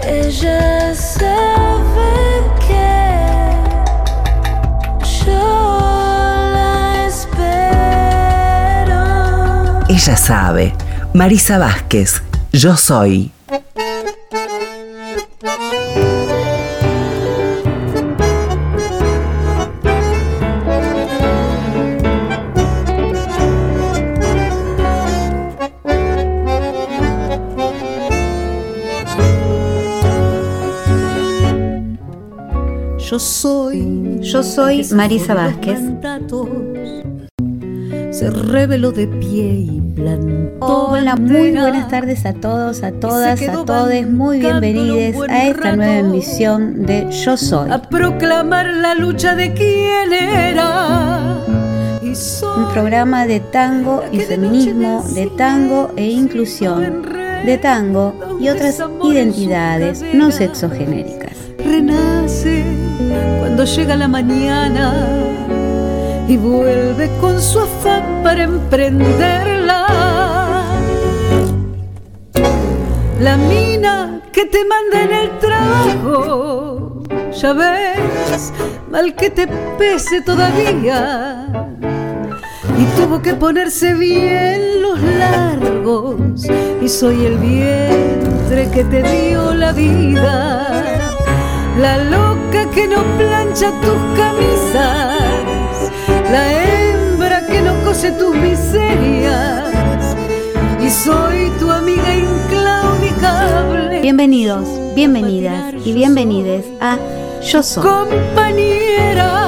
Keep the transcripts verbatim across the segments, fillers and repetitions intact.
Ella sabe que yo la espero. Ella sabe. Marisa Vázquez, Yo soy. Yo soy, yo soy Marisa Vázquez. Se reveló de pie y plantó. Hola, muy buenas tardes a todos, a todas, a todes. Muy bienvenidos a esta nueva emisión de Yo Soy. A proclamar la lucha de quién era. Un programa de tango y feminismo, de tango e inclusión, de tango y otras identidades no sexogenéricas. Renace cuando llega la mañana y vuelve con su afán para emprenderla. La mina que te manda en el trabajo, ya ves, mal que te pese todavía, y tuvo que ponerse bien los largos, y soy el vientre que te dio la vida. La loca que no plancha tus camisas, la hembra que no cose tus miserias, y soy tu amiga inclaudicable. Bienvenidos, bienvenidas y bienvenides a Yo Soy. Compañera.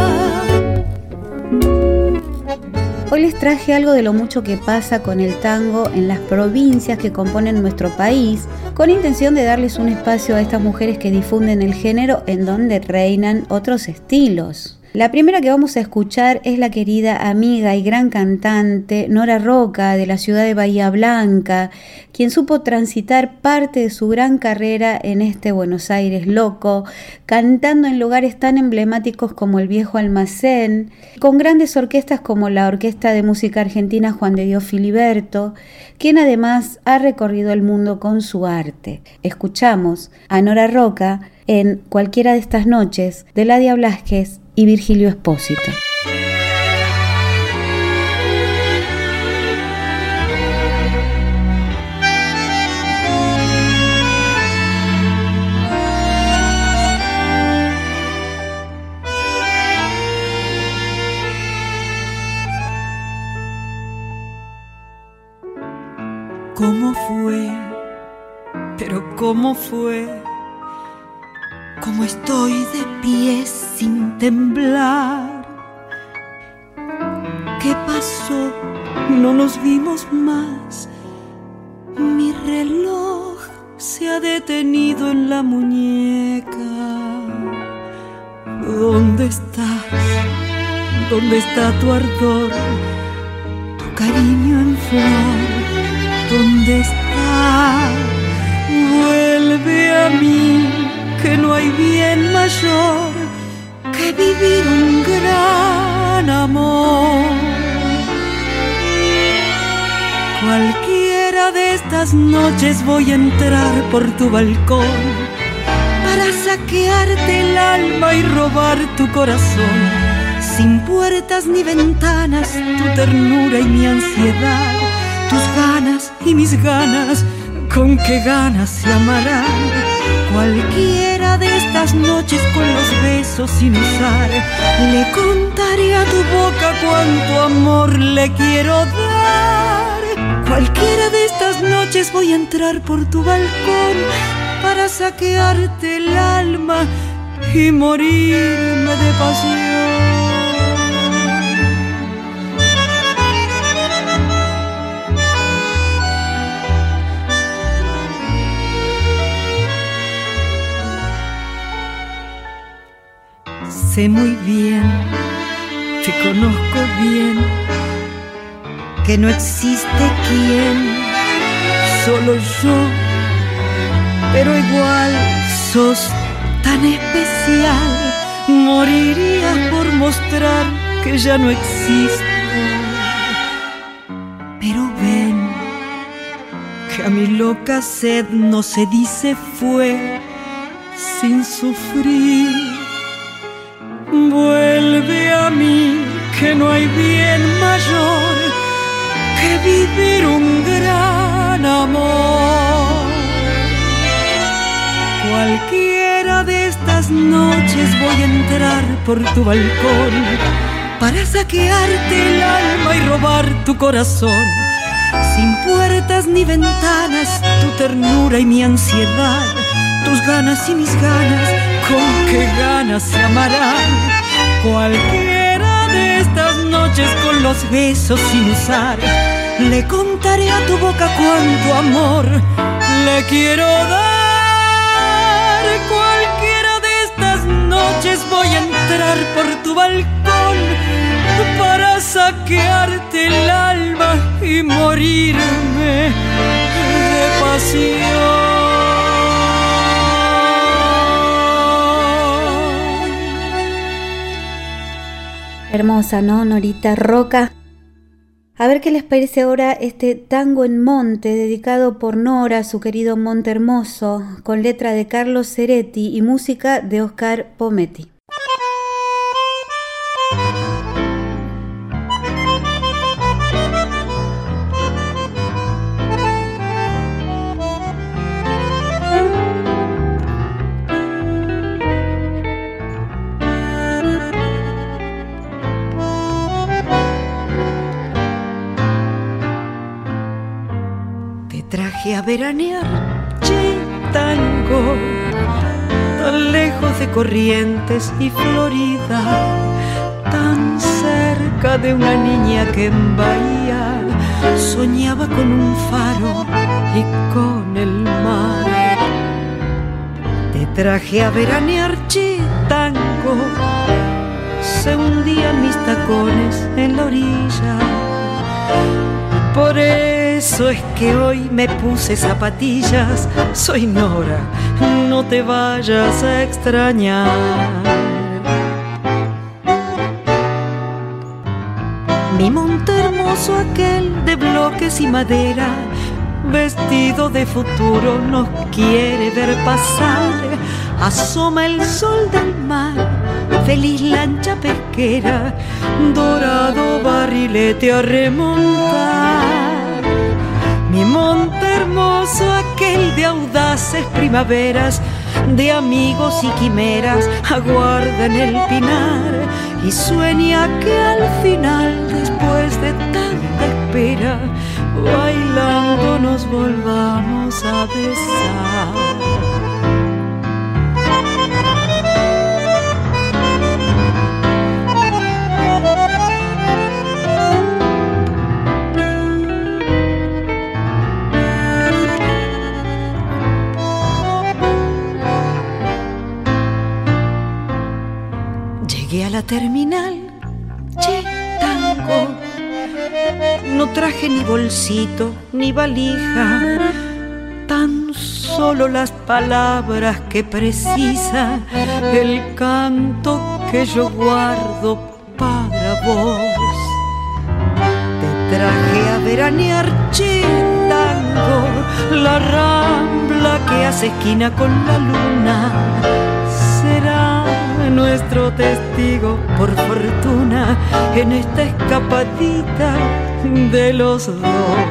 Hoy les traje algo de lo mucho que pasa con el tango en las provincias que componen nuestro país, con intención de darles un espacio a estas mujeres que difunden el género en donde reinan otros estilos. La primera que vamos a escuchar es la querida amiga y gran cantante Nora Roca, de la ciudad de Bahía Blanca, quien supo transitar parte de su gran carrera en este Buenos Aires loco, cantando en lugares tan emblemáticos como el Viejo Almacén, con grandes orquestas como la Orquesta de Música Argentina Juan de Dios Filiberto, quien además ha recorrido el mundo con su arte. Escuchamos a Nora Roca en Cualquiera de estas noches, de Ladia Blasquez y Virgilio Espósito. ¿Cómo fue? Pero ¿cómo fue? ¿Cómo estoy de pie sin temblar? ¿Qué pasó? No nos vimos más. Mi reloj se ha detenido en la muñeca. ¿Dónde estás? ¿Dónde está tu ardor? Tu cariño en flor. ¿Dónde está? Vuelve a mí, que no hay bien mayor que vivir un gran amor. Cualquiera de estas noches voy a entrar por tu balcón para saquearte el alma y robar tu corazón. Sin puertas ni ventanas, tu ternura y mi ansiedad, tus ganas y mis ganas, con qué ganas se amarán. Cualquiera de estas noches con los besos sin usar, le contaré a tu boca cuánto amor le quiero dar. Cualquiera de estas noches voy a entrar por tu balcón para saquearte el alma y morirme de pasión. Sé muy bien, te conozco bien, que no existe quien, solo yo, pero igual sos tan especial. Morirías por mostrar que ya no existo, pero ven, que Ya mi loca sed no se dice fue sin sufrir. Vuelve a mí, que no hay bien mayor que vivir un gran amor. Cualquiera de estas noches voy a entrar por tu balcón para saquearte el alma y robar tu corazón. Sin puertas ni ventanas, tu ternura y mi ansiedad, tus ganas y mis ganas, con qué ganas se amarán. Cualquiera de estas noches con los besos sin usar, le contaré a tu boca cuánto amor le quiero dar. Cualquiera de estas noches voy a entrar por tu balcón para saquearte el alma y morirme de pasión. Hermosa, ¿no, Norita Roca? A ver qué les parece ahora este tango en Monte, dedicado por Nora a su querido Monte Hermoso, con letra de Carlos Ceretti y música de Oscar Pometti. Traje a veranear, che, tango, tan lejos de Corrientes y Florida, tan cerca de una niña que en Bahía soñaba con un faro y con el mar. Te traje a veranear, che, tango, se hundían mis tacones en la orilla. Por eso es que hoy me puse zapatillas. Soy Nora, no te vayas a extrañar. Mi monte hermoso aquel de bloques y madera, vestido de futuro, nos quiere ver pasar. Asoma el sol del mar, feliz lancha pesquera, dorado barrilete a remontar. Mi monte hermoso aquel de audaces primaveras, de amigos y quimeras, aguarda en el pinar y sueña que al final, después de tanta espera, bailando nos volvamos a besar. Llegué a la terminal, che, tango, no traje ni bolsito ni valija, tan solo las palabras que precisa el canto que yo guardo para vos. Te traje a veranear, che, tango, la rambla que hace esquina con la luna será nuestro testigo por fortuna en esta escapadita de los dos.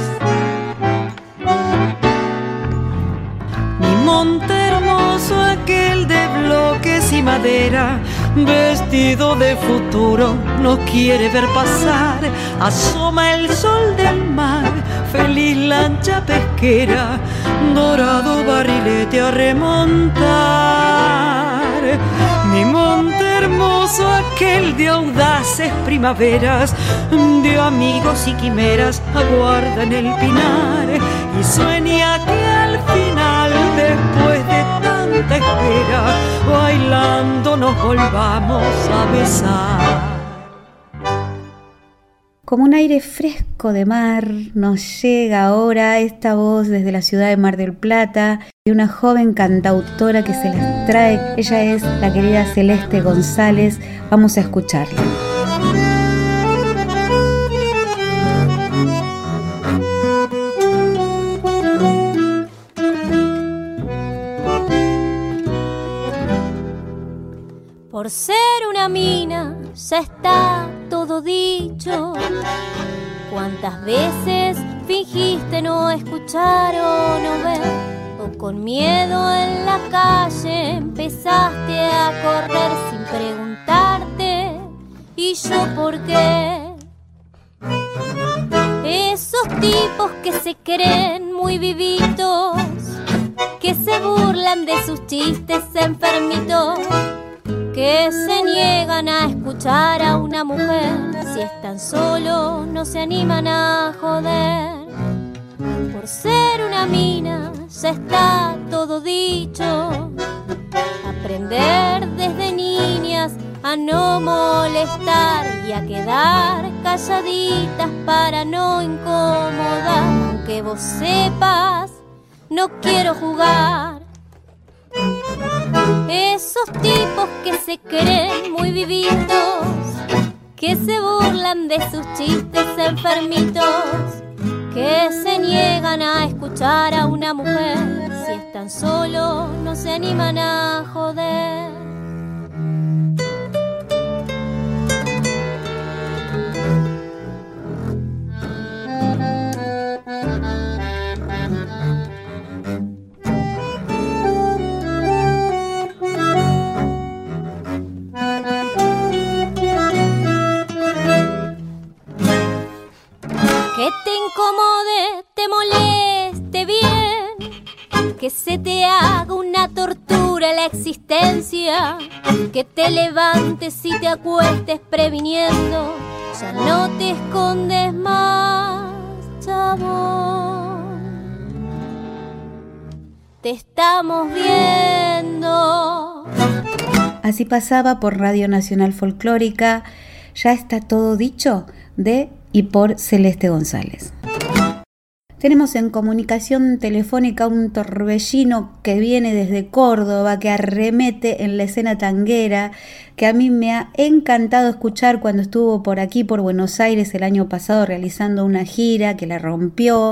Mi monte hermoso aquel de bloques y madera, vestido de futuro, nos quiere ver pasar. Asoma el sol del mar, feliz lancha pesquera, dorado barrilete a remontar. Mi monte hermoso aquel de audaces primaveras, de amigos y quimeras, aguarda en el pinar y sueña que al final, después de tanta espera, bailando nos volvamos a besar. Como un aire fresco de mar nos llega ahora esta voz desde la ciudad de Mar del Plata y una joven cantautora que se las trae. Ella es la querida Celeste González. Vamos a escucharla. Por ser una mina ya está todo dicho. ¿Cuántas veces fingiste no escuchar o no ver? O con miedo en la calle empezaste a correr sin preguntarte ¿y yo por qué? Esos tipos que se creen muy vivitos, que se burlan de sus chistes enfermitos, que se niegan a escuchar a una mujer, si están solos no se animan a joder. Por ser una mina ya está todo dicho. Aprender desde niñas a no molestar y a quedar calladitas para no incomodar. Aunque vos sepas, no quiero jugar. Esos tipos que se creen muy vivitos, que se burlan de sus chistes enfermitos, que se niegan a escuchar a una mujer, si están solos no se animan a joder. Que te incomode, te moleste bien, que se te haga una tortura la existencia, que te levantes y te acuestes previniendo, ya no te escondes más, chabón. Te estamos viendo. Así pasaba por Radio Nacional Folclórica Ya está todo dicho, de y por Celeste González. Tenemos en comunicación telefónica un torbellino que viene desde Córdoba, que arremete en la escena tanguera, que a mí me ha encantado escuchar cuando estuvo por aquí, por Buenos Aires, el año pasado realizando una gira que la rompió.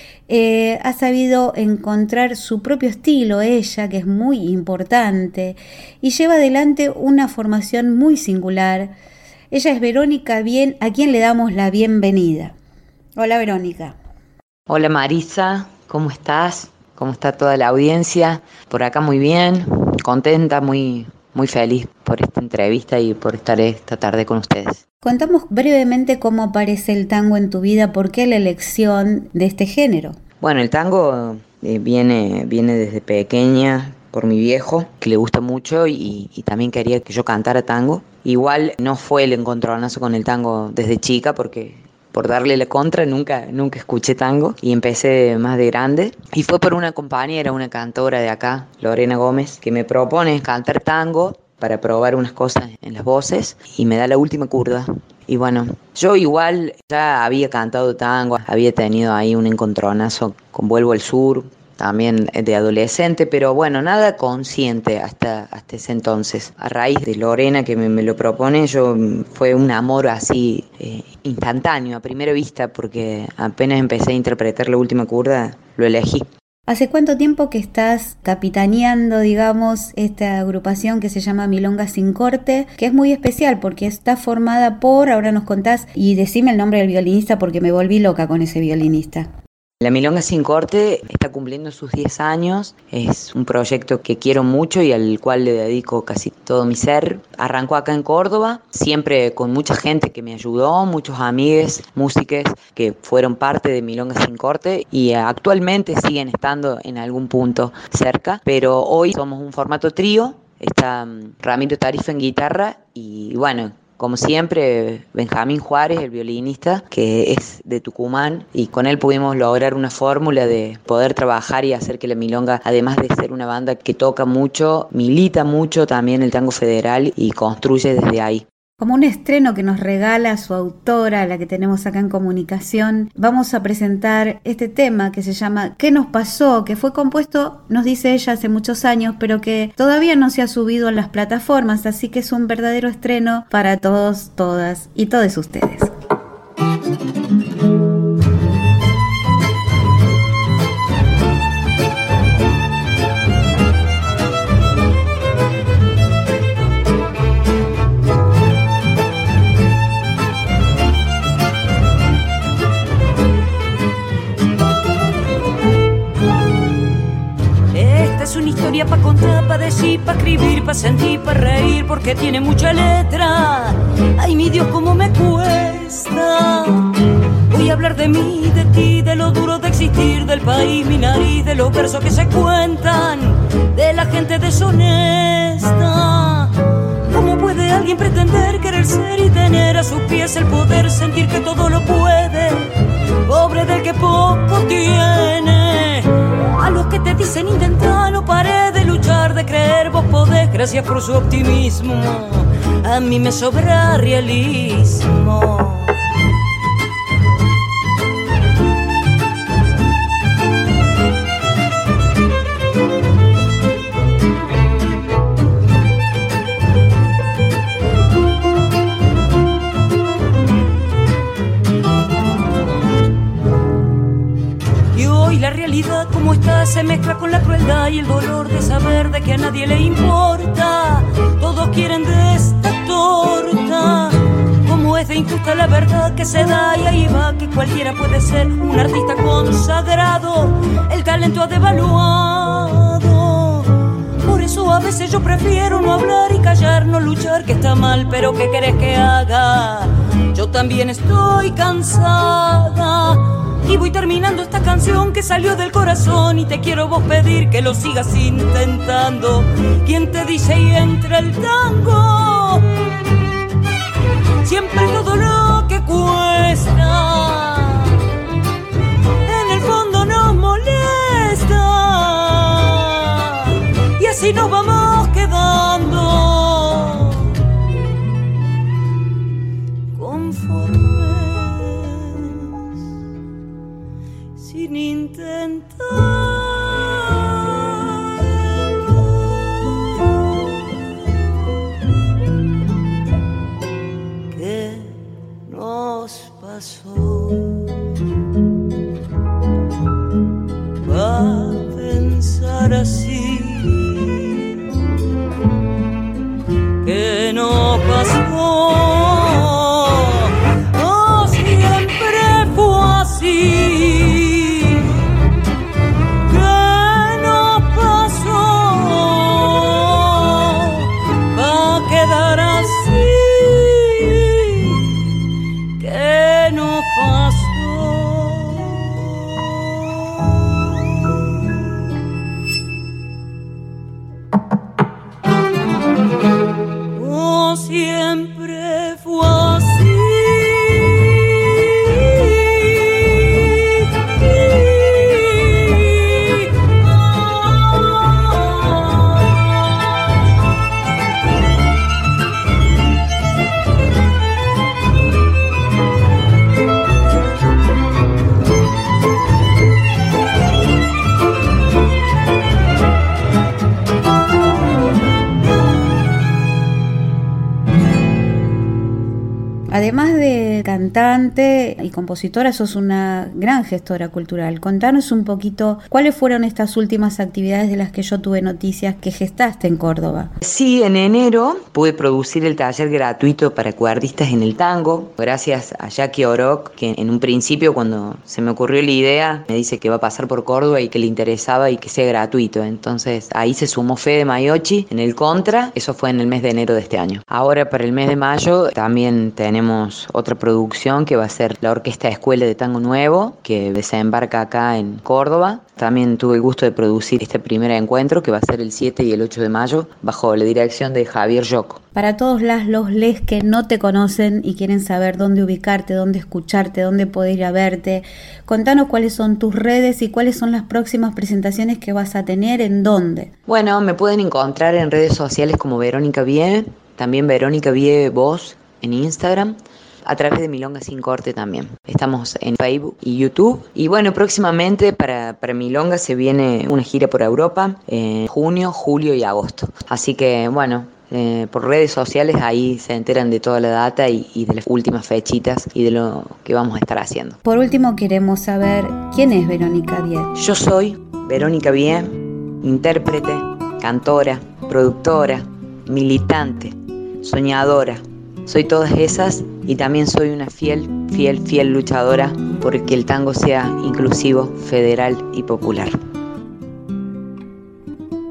Eh, ha sabido encontrar su propio estilo ella, que es muy importante, y lleva adelante una formación muy singular. Ella es Verónica Bien, a quien le damos la bienvenida. Hola, Verónica. Hola, Marisa, ¿cómo estás? ¿Cómo está toda la audiencia? Por acá muy bien, contenta, muy, muy feliz por esta entrevista y por estar esta tarde con ustedes. Contamos brevemente cómo aparece el tango en tu vida, por qué la elección de este género. Bueno, el tango eh, viene, viene desde pequeña por mi viejo, que le gusta mucho y, y también quería que yo cantara tango. Igual no fue el encontronazo con el tango desde chica, porque por darle la contra nunca, nunca escuché tango y empecé más de grande. Y fue por una compañera, una cantora de acá, Lorena Gómez, que me propone cantar tango para probar unas cosas en las voces y me da la última curda. Y bueno, yo igual ya había cantado tango, había tenido ahí un encontronazo con Vuelvo al Sur, también de adolescente, pero bueno, nada consciente hasta, hasta ese entonces. A raíz de Lorena que me, me lo propone, yo fue un amor así eh, instantáneo, a primera vista, porque apenas empecé a interpretar la última curda, lo elegí. ¿Hace cuánto tiempo que estás capitaneando, digamos, esta agrupación que se llama Milonga Sin Corte, que es muy especial porque está formada por, ahora nos contás, y decime el nombre del violinista porque me volví loca con ese violinista? La Milonga Sin Corte está cumpliendo sus diez años, es un proyecto que quiero mucho y al cual le dedico casi todo mi ser. Arrancó acá en Córdoba, siempre con mucha gente que me ayudó, muchos amigues, músicos que fueron parte de Milonga Sin Corte y actualmente siguen estando en algún punto cerca, pero hoy somos un formato trío, está Ramiro Tarifa en guitarra y bueno, como siempre, Benjamín Juárez, el violinista, que es de Tucumán, y con él pudimos lograr una fórmula de poder trabajar y hacer que la milonga, además de ser una banda que toca mucho, milita mucho también el tango federal y construye desde ahí. Como un estreno que nos regala su autora, la que tenemos acá en comunicación, vamos a presentar este tema que se llama ¿Qué nos pasó?, que fue compuesto, nos dice ella, hace muchos años, pero que todavía no se ha subido a las plataformas, así que es un verdadero estreno para todos, todas y todos ustedes. es una historia pa' contar, pa' decir, pa' escribir, pa' sentir, pa' reír, porque tiene mucha letra. Ay, mi Dios, cómo me cuesta. Voy a hablar de mí, de ti, de lo duro de existir, del país, mi nariz, de los versos que se cuentan, de la gente deshonesta. ¿Cómo puede alguien pretender querer ser y tener a sus pies el poder, sentir que todo lo puede? Pobre del que poco tiene. A los que te dicen intenta, no paré de luchar, de creer, vos podés, gracias por su optimismo. A mí me sobra realismo. La realidad como está se mezcla con la crueldad y el dolor de saber de que a nadie le importa. Todos quieren de esta torta. Como es de injusta la verdad que se da, y ahí va que cualquiera puede ser un artista consagrado. El talento ha devaluado. Por eso a veces yo prefiero no hablar y callar, no luchar, que está mal, pero ¿qué querés que haga? Yo también estoy cansada. Y voy terminando esta canción que salió del corazón, y te quiero vos pedir que lo sigas intentando. ¿Quién te dice y entra el tango? Siempre todo lo que cuesta en el fondo nos molesta, y así nos vamos quedando conformes sin intentar. ¿Qué nos pasó? Va a pensar así. ¿Qué nos pasó? Oh, siempre fue así. Siempre fue así. Además de cantante y compositora, sos una gran gestora cultural. Contanos un poquito cuáles fueron estas últimas actividades de las que yo tuve noticias que gestaste en Córdoba. Sí, en enero pude producir el taller gratuito para cuerdistas en el tango, gracias a Jackie Oroc, que en un principio cuando se me ocurrió la idea me dice que va a pasar por Córdoba y que le interesaba y que sea gratuito. Entonces ahí se sumó Fede Maiochi en el Contra, eso fue en el mes de enero de este año. Ahora para el mes de mayo también tenemos otra producción que va a ser la Orquesta Escuela de Tango Nuevo, que desembarca acá en Córdoba. También tuve el gusto de producir este primer encuentro que va a ser el siete y el ocho de mayo bajo la dirección de Javier Yoko. Para todos las los les que no te conocen y quieren saber dónde ubicarte, dónde escucharte, dónde poder ir a verte, contanos cuáles son tus redes y cuáles son las próximas presentaciones que vas a tener, en dónde. Bueno, me pueden encontrar en redes sociales como Verónica Vie, también Verónica Vie Voz en Instagram, a través de Milonga Sin Corte también. Estamos en Facebook y YouTube. Y bueno, próximamente para, para Milonga se viene una gira por Europa en junio, julio y agosto. Así que bueno, eh, por redes sociales ahí se enteran de toda la data y, y de las últimas fechitas y de lo que vamos a estar haciendo. Por último, queremos saber quién es Verónica Vie. Yo soy Verónica Vie, intérprete, cantora, productora, militante, soñadora. Soy todas esas y también soy una fiel, fiel, fiel luchadora porque el tango sea inclusivo, federal y popular.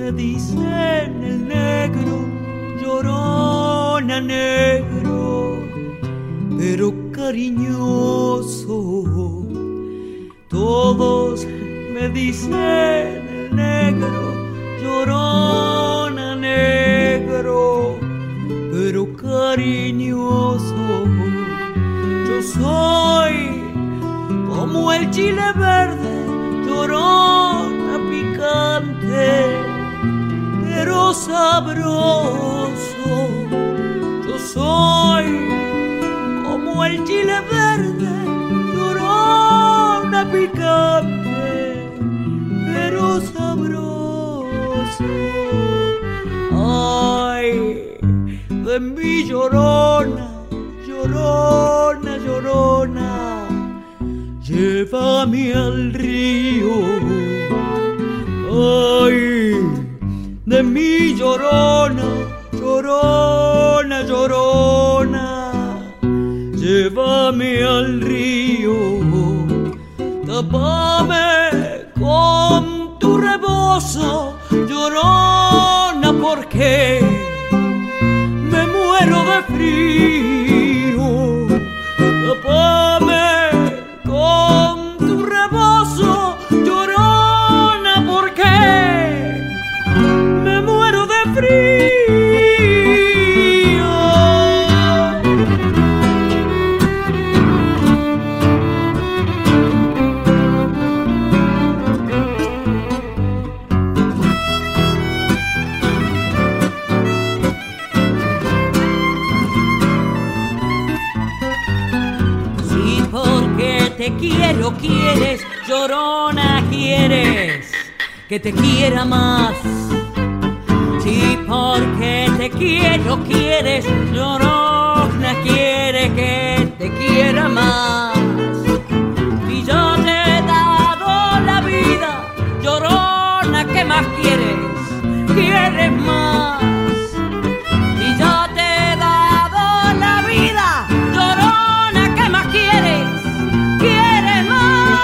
me dicen el negro, llorona negro, pero cariñoso. Todos me dicen el negro, llorona negro, pero cariñoso. Yo soy como el chile verde, llorona picante, pero sabroso. Yo soy como el chile verde, llorona picante, pero sabroso. Ay, de mi llorona, llorona, llorona, llévame al río. Ay, de mi llorona, llorona, llorona, llévame al río. Tápame con tu rebozo, llorona, porque me muero de frío. Tápame con tu rebozo, llorona, porque me muero de frío. Sí, porque te quiero, quieres, llorona, quieres que te quiera más. Sí, porque te quiero, quieres, llorona, quiere que te quiera más. Y yo te he dado la vida, llorona, ¿qué más quieres? ¿Quieres más? Y yo te he dado la vida, llorona, ¿qué más quieres? ¿Quieres más?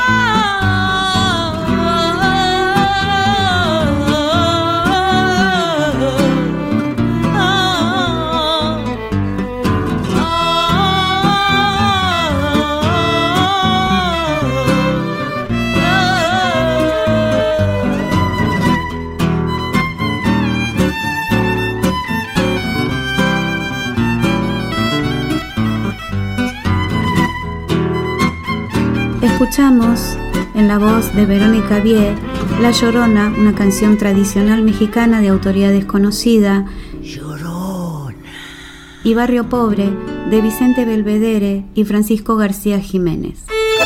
Escuchamos en la voz de Verónica Vie La Llorona, una canción tradicional mexicana de autoría desconocida, Llorona. y Barrio Pobre de Vicente Belvedere y Francisco García Jiménez.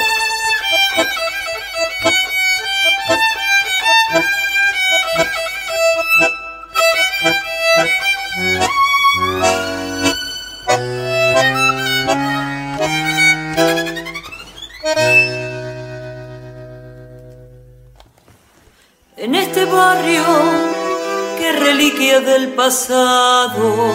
En este barrio, que reliquia del pasado,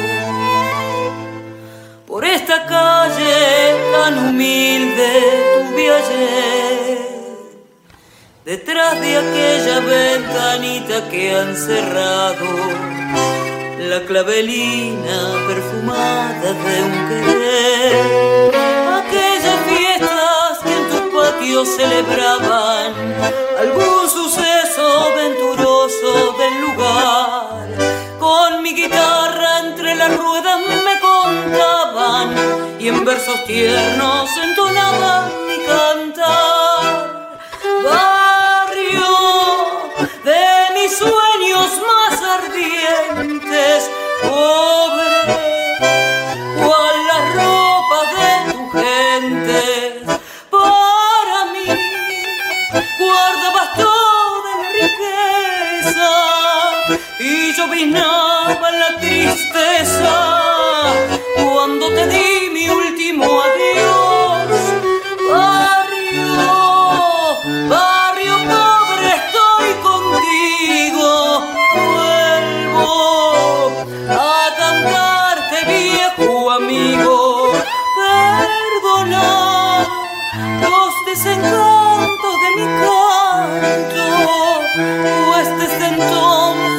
por esta calle tan humilde tuve ayer, detrás de aquella ventanita que han cerrado, la clavelina perfumada de un querer. Aquellas fiestas que en tus patios celebraban algún suceso venturoso del lugar. Con mi guitarra entre las ruedas me contaban y en versos tiernos entonaban mi cantar. Barrio de mis sueños más ardientes, pobre, cual las ropas de tu gente, para mí guardabas toda la riqueza y yo vinaba en la tristeza cuando te di mi último adiós. Barrio, barrio pobre, estoy contigo, vuelvo a cantarte, viejo amigo. Perdona los desencantos de mi canto, pues desde entonces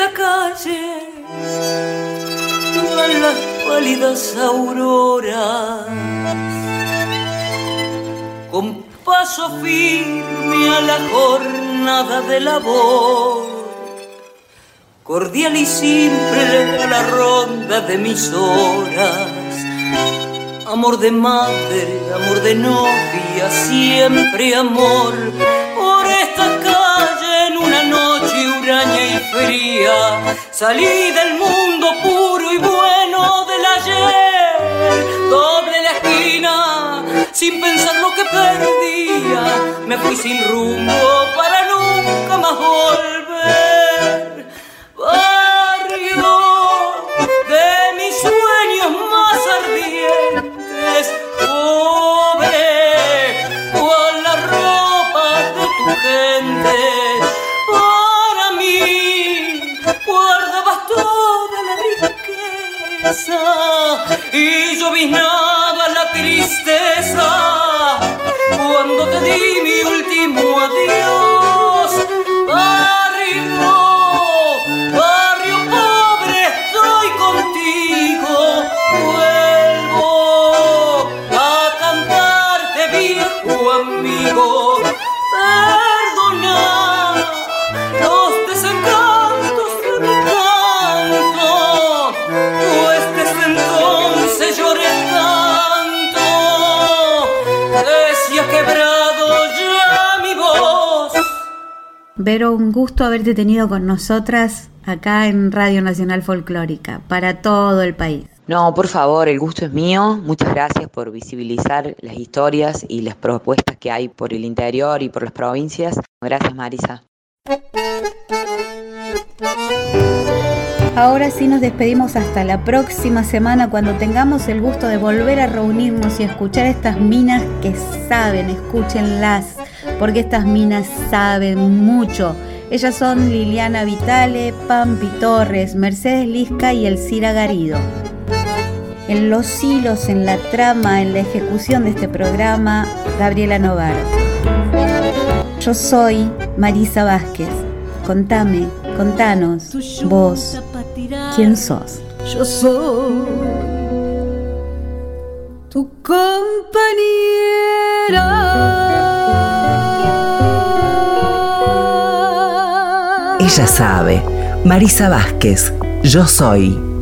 esta calle van las pálidas auroras, con paso firme a la jornada de labor, cordial y simple a la ronda de mis horas. Amor de madre, amor de novia, siempre amor. Por esta calle en una noche huraña y fría, salí del mundo puro y bueno del ayer. Doble la esquina, sin pensar lo que perdía, me fui sin rumbo para nunca más volver. Barrio de mis sueños más ardientes, pobre, con la ropa de tu gente. Para mí guardabas toda la riqueza y llovinaba la tristeza cuando te di mi último adiós. Barrio, barrio pobre, estoy contigo, vuelvo a cantarte, viejo amigo. Perdona los desencantos de mi canto, pues desde entonces lloré tanto que se ha quebrado ya mi voz. Vero, un gusto haberte tenido con nosotras acá en Radio Nacional Folclórica, para todo el país. No, por favor, el gusto es mío. Muchas gracias por visibilizar las historias y las propuestas que hay por el interior y por las provincias. Gracias, Marisa. Ahora sí nos despedimos hasta la próxima semana, cuando tengamos el gusto de volver a reunirnos y escuchar a estas minas que saben. Escúchenlas, porque estas minas saben mucho. Ellas son Liliana Vitale, Pampi Torres, Mercedes Lisca y Elcira Garido. En los hilos, en la trama, en la ejecución de este programa, Gabriela Novaro. Yo soy Marisa Vázquez. Contame, contanos, vos, ¿quién sos? Yo soy tu compañera. Ella sabe. Marisa Vázquez, yo soy.